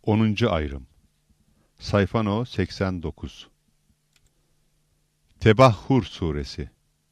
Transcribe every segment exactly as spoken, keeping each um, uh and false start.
onuncu ayrım. Sayfa no seksen dokuz. Tebahhur suresi.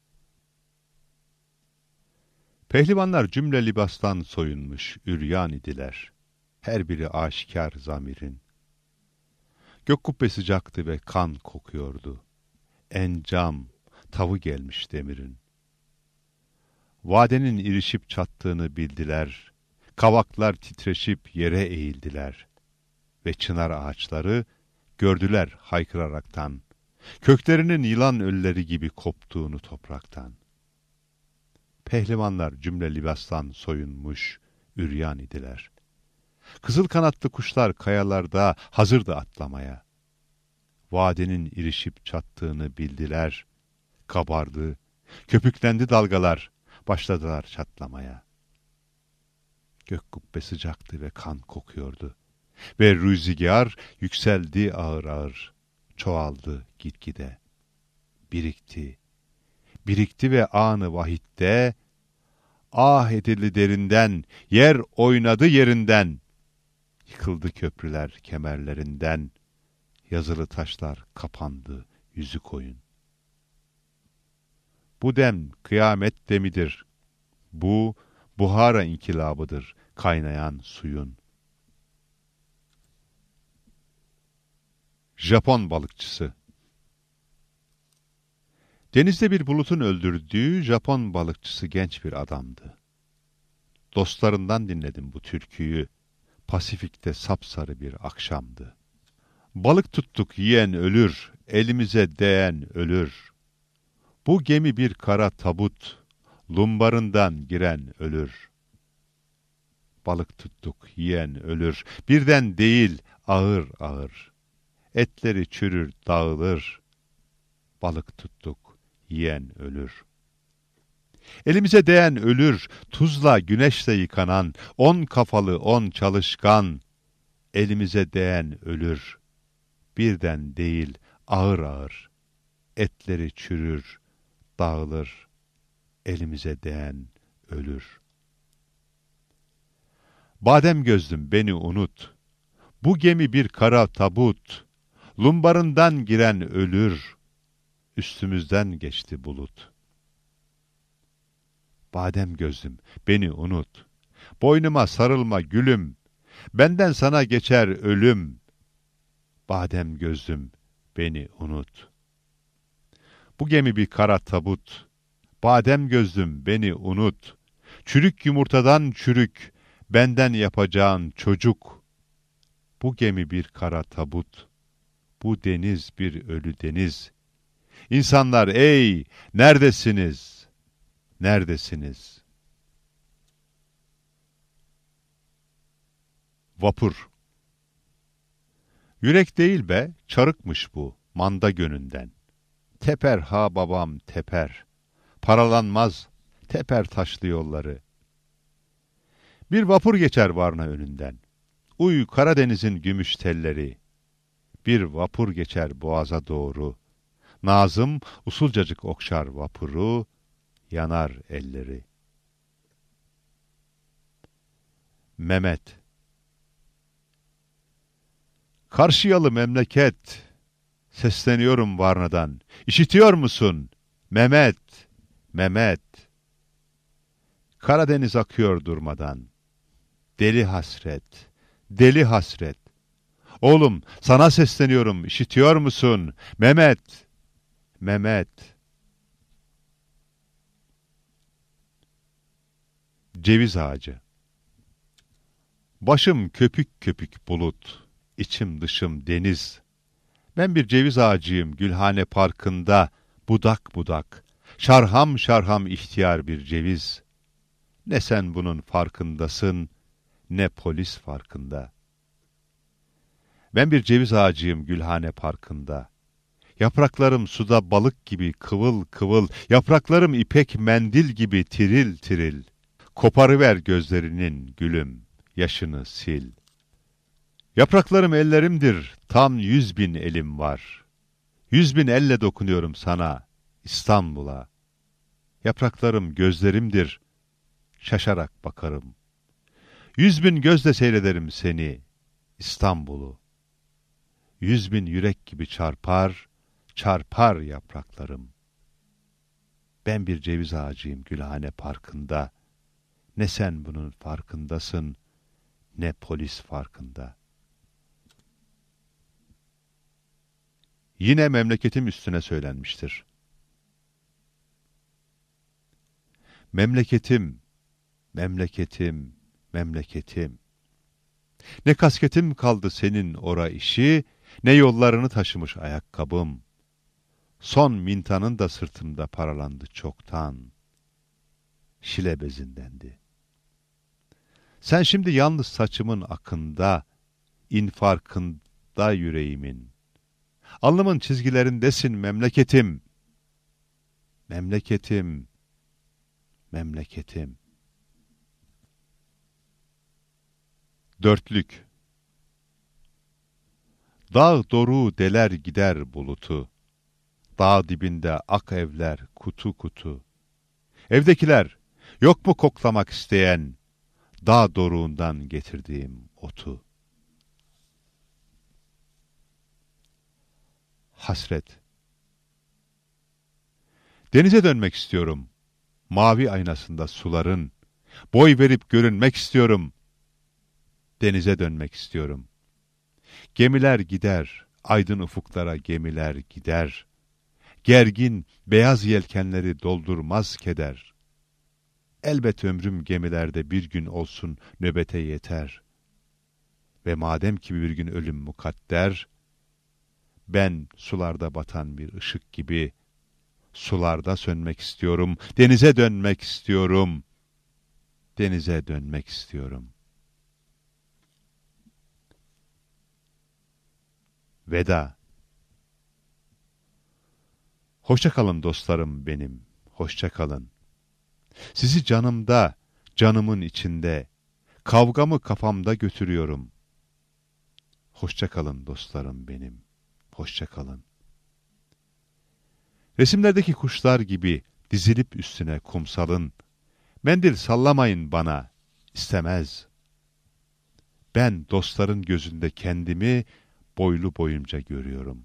Pehlivanlar cümle libastan soyunmuş, üryan idiler. Her biri aşikar zamirin. Gök kubbe sıcaktı ve kan kokuyordu. Encam, tavı gelmiş demirin. Vadenin irişip çattığını bildiler. Kavaklar titreşip yere eğildiler. Ve çınar ağaçları gördüler haykıraraktan. Köklerinin yılan ölüleri gibi koptuğunu topraktan. Pehlivanlar cümle libastan soyunmuş, üryan idiler. Kızıl kanatlı kuşlar kayalarda hazırdı atlamaya. Vadenin irişip çattığını bildiler. Kabardı, köpüklendi dalgalar, başladılar çatlamaya. Gök kubbe sıcaktı ve kan kokuyordu. Ve rüzgar yükseldi ağır ağır, çoğaldı gitgide. Birikti, birikti ve anı vahitte, ah edildi derinden, yer oynadı yerinden. Yıkıldı köprüler kemerlerinden, yazılı taşlar kapandı yüzü koyun. Bu dem kıyamet demidir, bu Buhara inkılabıdır kaynayan suyun. Japon balıkçısı. Denizde bir bulutun öldürdüğü Japon balıkçısı genç bir adamdı. Dostlarından dinledim bu türküyü. Pasifik'te sapsarı bir akşamdı. Balık tuttuk yiyen ölür, elimize değen ölür. Bu gemi bir kara tabut, lumbarından giren ölür. Balık tuttuk yiyen ölür, birden değil ağır ağır. Etleri çürür dağılır, balık tuttuk yiyen ölür. Elimize değen ölür, tuzla güneşle yıkanan, on kafalı on çalışkan. Elimize değen ölür, birden değil ağır ağır. Etleri çürür, dağılır, elimize değen ölür. Badem gözlüm beni unut, bu gemi bir kara tabut. Lumbarından giren ölür, üstümüzden geçti bulut. Badem gözlüm beni unut, boynuma sarılma gülüm, benden sana geçer ölüm. Badem gözlüm beni unut. Bu gemi bir kara tabut, badem gözlüm beni unut. Çürük yumurtadan çürük, benden yapacağın çocuk. Bu gemi bir kara tabut, bu deniz bir ölü deniz. İnsanlar ey, neredesiniz? Neredesiniz? Vapur. Yürek değil be, çarıkmış bu, manda gönünden. Teper ha babam teper, paralanmaz, teper taşlı yolları. Bir vapur geçer Varna önünden, uy Karadeniz'in gümüş telleri. Bir vapur geçer boğaza doğru, Nazım usulcacık okşar vapuru, yanar elleri. Mehmet. Karşıyalı memleket, sesleniyorum Varna'dan. İşitiyor musun? Mehmet, Mehmet. Karadeniz akıyor durmadan. Deli hasret, deli hasret. Oğlum sana sesleniyorum, işitiyor musun? Mehmet, Mehmet. Ceviz ağacı. Başım köpük köpük bulut, içim dışım deniz. Ben bir ceviz ağacıyım Gülhane Parkı'nda, budak budak, şarham şarham ihtiyar bir ceviz. Ne sen bunun farkındasın, ne polis farkında. Ben bir ceviz ağacıyım Gülhane Parkı'nda. Yapraklarım suda balık gibi kıvıl kıvıl, yapraklarım ipek mendil gibi tiril tiril. Koparıver gözlerinin gülüm, yaşını sil. Yapraklarım ellerimdir, tam yüz bin elim var. Yüz bin elle dokunuyorum sana, İstanbul'a. Yapraklarım gözlerimdir, şaşarak bakarım. Yüz bin gözle seyrederim seni, İstanbul'u. Yüz bin yürek gibi çarpar, çarpar yapraklarım. Ben bir ceviz ağacıyım Gülhane Parkı'nda. Ne sen bunun farkındasın, ne polis farkında. Yine memleketim üstüne söylenmiştir. Memleketim, memleketim, memleketim. Ne kasketim kaldı senin ora işi, ne yollarını taşımış ayakkabım. Son mintanın da sırtımda paralandı çoktan. Şile bezindendi. Sen şimdi yalnız saçımın akında, infarkında yüreğimin. Alnımın çizgilerindesin memleketim. Memleketim, memleketim. Dörtlük. Dağ doruğu deler gider bulutu. Dağ dibinde ak evler kutu kutu. Evdekiler, yok mu koklamak isteyen dağ doruğundan getirdiğim otu? Hasret. Denize dönmek istiyorum. Mavi aynasında suların. Boy verip görünmek istiyorum. Denize dönmek istiyorum. Gemiler gider, aydın ufuklara gemiler gider. Gergin, beyaz yelkenleri doldurmaz keder. Elbet ömrüm gemilerde bir gün olsun nöbete yeter. Ve madem ki bir gün ölüm mukadder, ben sularda batan bir ışık gibi sularda sönmek istiyorum, denize dönmek istiyorum, denize dönmek istiyorum. Veda. Hoşça kalın dostlarım benim, hoşça kalın. Sizi canımda, canımın içinde, kavgamı kafamda götürüyorum. Hoşça kalın dostlarım benim, hoşça kalın. Resimlerdeki kuşlar gibi dizilip üstüne kumsalın, mendil sallamayın bana, istemez. Ben dostların gözünde kendimi boylu boyunca görüyorum.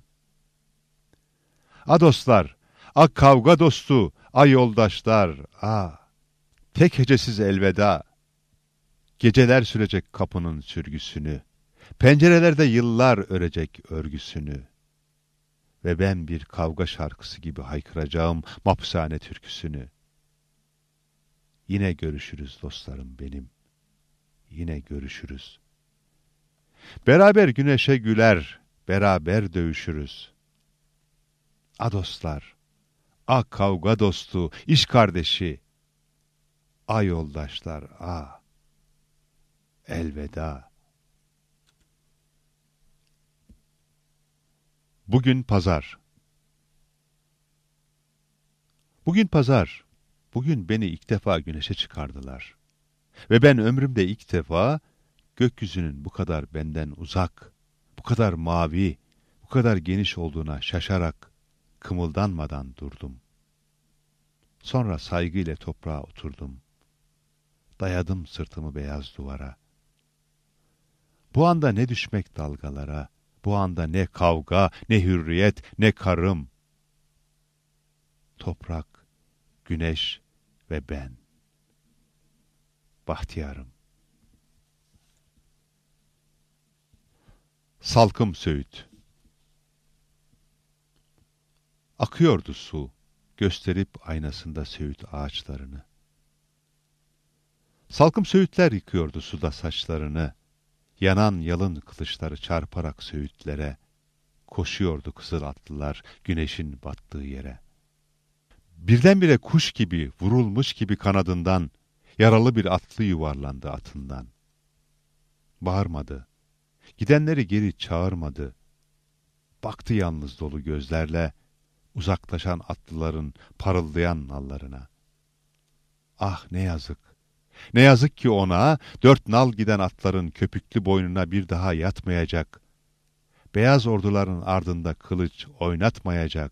A dostlar, a kavga dostu, a yoldaşlar, a tek hecesiz elveda. Geceler sürecek kapının sürgüsünü, pencerelerde yıllar örecek örgüsünü. Ve ben bir kavga şarkısı gibi haykıracağım mahpushane türküsünü. Yine görüşürüz dostlarım benim, yine görüşürüz. Beraber güneşe güler, beraber dövüşürüz. A dostlar, a kavga dostu, iş kardeşi, a yoldaşlar, a elveda. Bugün pazar. Bugün pazar. Bugün beni ilk defa güneşe çıkardılar. Ve ben ömrümde ilk defa gökyüzünün bu kadar benden uzak, bu kadar mavi, bu kadar geniş olduğuna şaşarak, kımıldanmadan durdum. Sonra saygıyla toprağa oturdum. Dayadım sırtımı beyaz duvara. Bu anda ne düşmek dalgalara, bu anda ne kavga, ne hürriyet, ne karım. Toprak, güneş ve ben. Bahtiyarım. Salkım Söğüt. Akıyordu su, gösterip aynasında Söğüt ağaçlarını. Salkım söğütler yıkıyordu suda saçlarını. Yanan yalın kılıçları çarparak söğütlere. Koşuyordu kızıl atlılar güneşin battığı yere. Birdenbire kuş gibi, vurulmuş gibi kanadından, yaralı bir atlı yuvarlandı atından. Bağırmadı, gidenleri geri çağırmadı. Baktı yalnız dolu gözlerle, uzaklaşan atlıların parıldayan nallarına. Ah ne yazık, ne yazık ki ona, dört nal giden atların köpüklü boynuna bir daha yatmayacak. Beyaz orduların ardında kılıç oynatmayacak.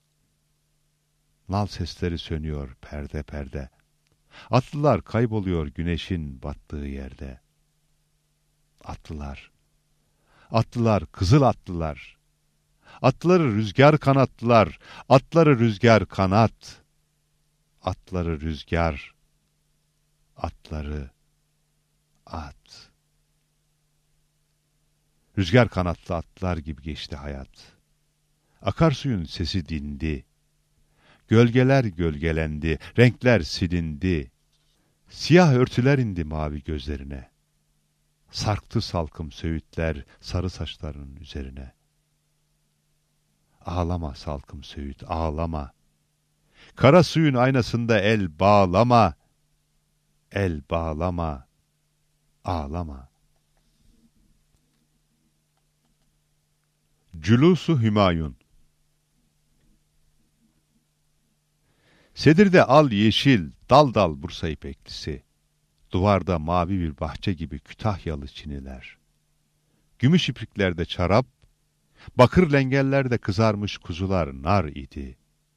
Nal sesleri sönüyor perde perde. Atlılar kayboluyor güneşin battığı yerde. Atlılar, Atlılar, kızıl atlılar. Atları rüzgar kanattılar. Atları rüzgar kanat. Atları rüzgar. Atları at. Rüzgar kanatlı atlar gibi geçti hayat. Akarsuyun sesi dindi. Gölgeler gölgelendi, renkler silindi. Siyah örtüler indi mavi gözlerine. Sarktı salkım söğütler sarı saçlarının üzerine. Ağlama salkım söğüt, ağlama. Kara suyun aynasında el bağlama. El bağlama, ağlama. Cülûs-u Hümayun. Sedirde al yeşil, dal dal Bursa ipeklisi. Duvarda mavi bir bahçe gibi Kütahyalı çiniler. Gümüş ipriklerde çarap, bakır lengellerde kızarmış kuzular nar idi.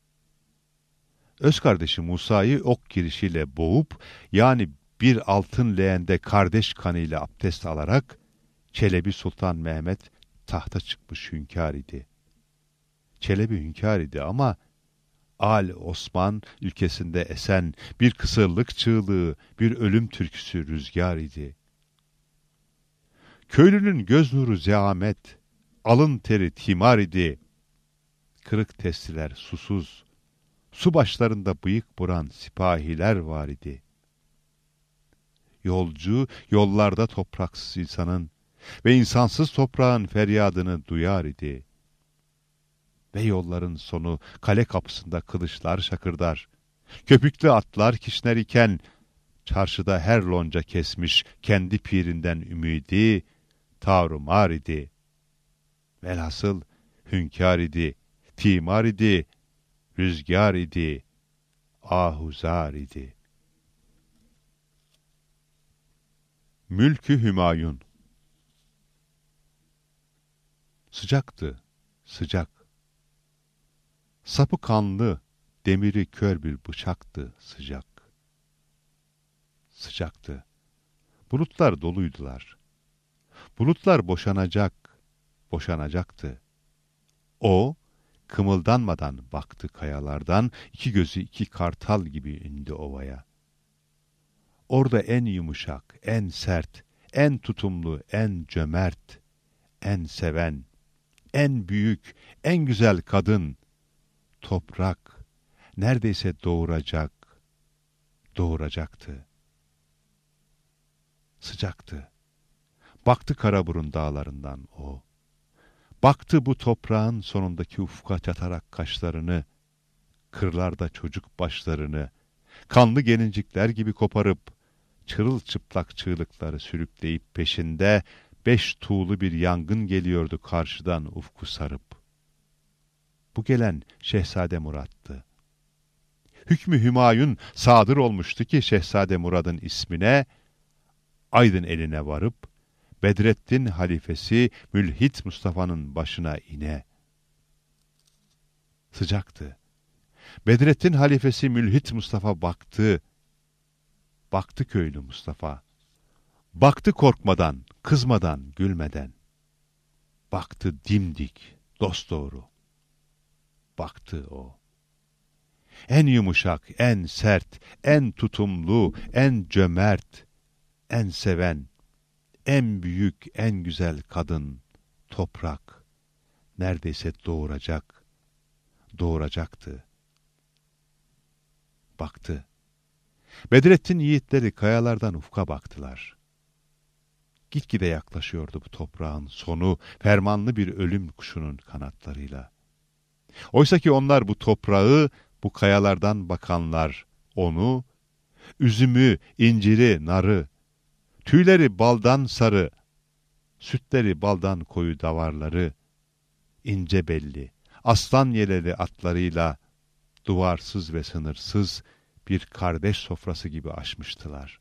Öz kardeşi Musa'yı ok girişiyle boğup, yani bir altın leğende kardeş kanıyla abdest alarak, Çelebi Sultan Mehmet tahta çıkmış hünkâr idi. Çelebi hünkâr idi ama, Al Osman ülkesinde esen bir kısırlık çığlığı, bir ölüm türküsü rüzgar idi. Köylünün göz nuru zehamet, alın teri timar idi. Kırık testiler susuz, su başlarında bıyık buran sipahiler var idi. Yolcu yollarda topraksız insanın ve insansız toprağın feryadını duyar idi. Ve yolların sonu kale kapısında kılıçlar şakırdar. Köpüklü atlar kişner iken, çarşıda her lonca kesmiş kendi pirinden ümidi, tarumar idi. Velhasıl hünkâr idi, timar idi, rüzgar idi, ahuzar idi. Mülk-ü Hümayun. Sıcaktı, sıcak. Sapı kanlı, demiri kör bir bıçaktı sıcak. Sıcaktı. Bulutlar doluydular. Bulutlar boşanacak, boşanacaktı. O, kımıldanmadan baktı kayalardan, iki gözü iki kartal gibi indi ovaya. Orada en yumuşak, en sert, en tutumlu, en cömert, en seven, en büyük, en güzel kadın, toprak, neredeyse doğuracak, doğuracaktı. Sıcaktı. Baktı Karaburun dağlarından o. Baktı bu toprağın sonundaki ufka çatarak kaşlarını, kırlarda çocuk başlarını, kanlı gelincikler gibi koparıp, çırılçıplak çığlıkları sürükleyip peşinde, beş tuğlu bir yangın geliyordu karşıdan ufku sarıp. Bu gelen Şehzade Murat'tı. Hükmü Hümayun sadır olmuştu ki Şehzade Murad'ın ismine, Aydın eline varıp, Bedrettin halifesi Mülhit Mustafa'nın başına ine. Sıcaktı. Bedrettin halifesi Mülhit Mustafa baktı. Baktı köylü Mustafa. Baktı korkmadan, kızmadan, gülmeden. Baktı dimdik, dosdoğru. Baktı o. En yumuşak, en sert, en tutumlu, en cömert, en seven, en büyük, en güzel kadın, toprak, neredeyse doğuracak, doğuracaktı. Baktı. Bedrettin yiğitleri kayalardan ufka baktılar. Gitgide yaklaşıyordu bu toprağın sonu, fermanlı bir ölüm kuşunun kanatlarıyla. Oysa ki onlar bu toprağı, bu kayalardan bakanlar, onu, üzümü, inciri, narı, tüyleri baldan sarı, sütleri baldan koyu davarları, ince belli, aslan yeleli atlarıyla, duvarsız ve sınırsız bir kardeş sofrası gibi açmıştılar.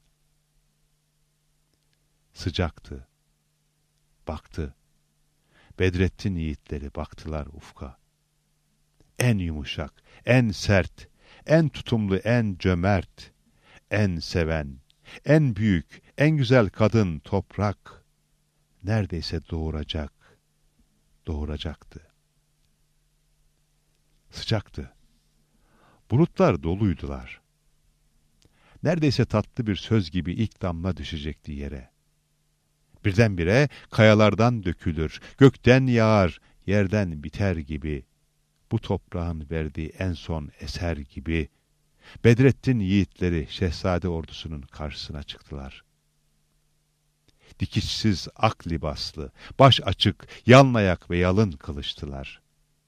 Sıcaktı. Baktı. Bedrettin yiğitleri baktılar ufka. En yumuşak, en sert, en tutumlu, en cömert, en seven, en büyük, en güzel kadın toprak, neredeyse doğuracak, doğuracaktı. Sıcaktı. Bulutlar doluydular. Neredeyse tatlı bir söz gibi ilk damla düşecekti yere. Birdenbire kayalardan dökülür, gökten yağar, yerden biter gibi, bu toprağın verdiği en son eser gibi, Bedrettin yiğitleri şehzade ordusunun karşısına çıktılar. Dikişsiz ak libaslı, baş açık, yalnayak ve yalın kılıçtılar.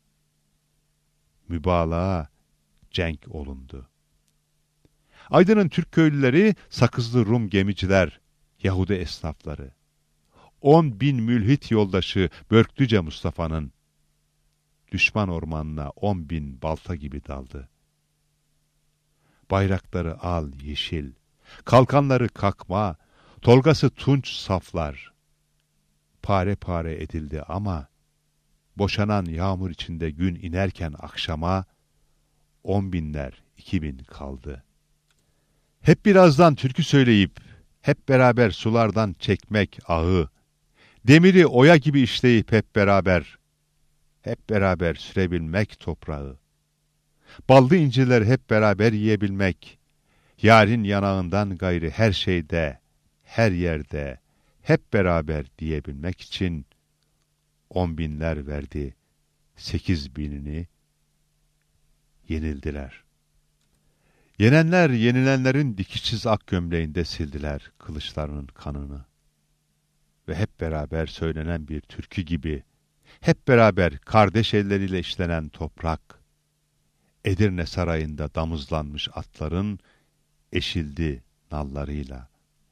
Mübalağa cenk olundu. Aydın'ın Türk köylüleri, Sakızlı Rum gemiciler, Yahudi esnafları, on bin mülhit yoldaşı Börklüce Mustafa'nın düşman ormanına on bin balta gibi daldı. Bayrakları al yeşil, kalkanları kakma, tolgası tunç saflar. Pare pare edildi ama, boşanan yağmur içinde gün inerken akşama, on binler iki bin kaldı. Hep birazdan türkü söyleyip, hep beraber sulardan çekmek ağı, demiri oya gibi işleyip hep beraber, hep beraber sürebilmek toprağı, ballı incirler hep beraber yiyebilmek, yarın yanağından gayrı her şeyde, her yerde, hep beraber diyebilmek için, on binler verdi, sekiz binini yenildiler. Yenenler, yenilenlerin dikişsiz ak gömleğinde sildiler kılıçlarının kanını. Ve hep beraber söylenen bir türkü gibi, hep beraber kardeş elleriyle işlenen toprak, Edirne sarayında damızlanmış atların eşildi nallarıyla.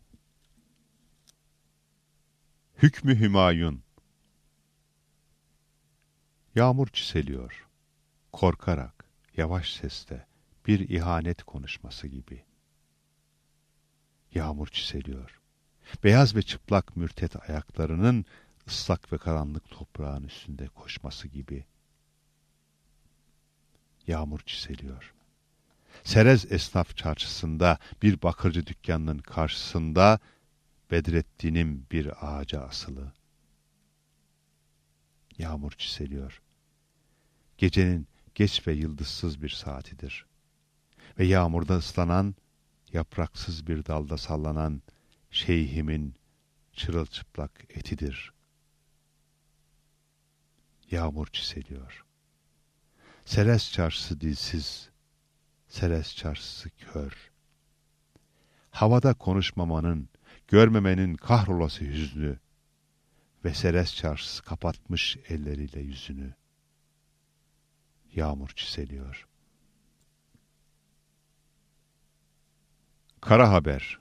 Hükmü Hümayun. Yağmur çiseliyor, korkarak, yavaş sesle, bir ihanet konuşması gibi. Yağmur çiseliyor. Beyaz ve çıplak mürtet ayaklarının ıslak ve karanlık toprağın üstünde koşması gibi. Yağmur çiseliyor. Serez esnaf çarşısında bir bakırcı dükkanının karşısında Bedrettin'im bir ağaca asılı. Yağmur çiseliyor. Gecenin geç ve yıldızsız bir saatidir. Ve yağmurda ıslanan, yapraksız bir dalda sallanan şeyhimin çırılçıplak etidir. Yağmur çiseliyor. Serez çarşısı dilsiz, Serez çarşısı kör. Havada konuşmamanın, görmemenin kahrolası hüznü ve Serez çarşısı kapatmış elleriyle yüzünü. Yağmur çiseliyor. Kara haber.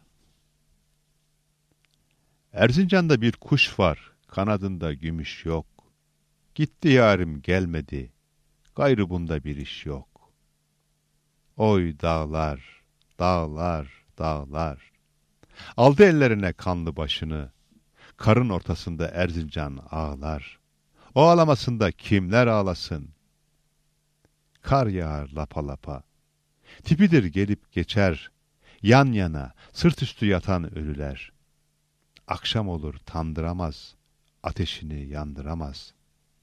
Erzincan'da bir kuş var, kanadında gümüş yok. Gitti yarim gelmedi, gayrı bunda bir iş yok. Oy dağlar, dağlar, dağlar. Aldı ellerine kanlı başını, karın ortasında Erzincan ağlar. O ağlamasında kimler ağlasın? Kar yağar lapa lapa. Tipidir gelip geçer, yan yana, sırt üstü yatan ölüler. Akşam olur tandıramaz, ateşini yandıramaz.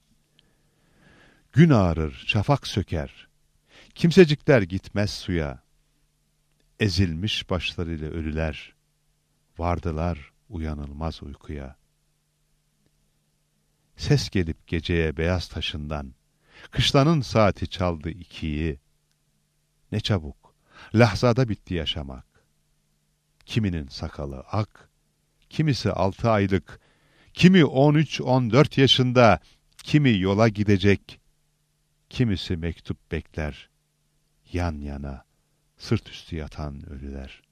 Gün ağarır, şafak söker. Kimsecikler gitmez suya. Ezilmiş başlarıyla ölüler. Vardılar uyanılmaz uykuya. Ses gelip geceye beyaz taşından. Kışlanın saati çaldı ikiyi. Ne çabuk, lahzada bitti yaşamak. Kiminin sakalı ak, kimisi altı aylık, kimi on üç on dört yaşında, kimi yola gidecek, kimisi mektup bekler, yan yana, sırt üstü yatan ölüler.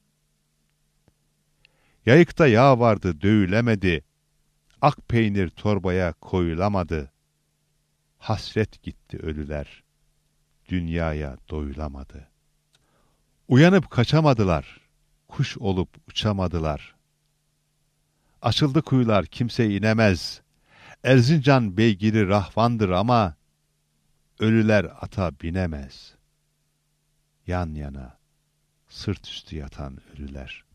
Yayıkta yağ vardı dövülemedi, ak peynir torbaya koyulamadı, hasret gitti ölüler, dünyaya doyulamadı. Uyanıp kaçamadılar, kuş olup uçamadılar. Açıldı kuyular kimse inemez, Erzincan beygiri rahvandır ama, ölüler ata binemez. Yan yana, sırt üstü yatan ölüler.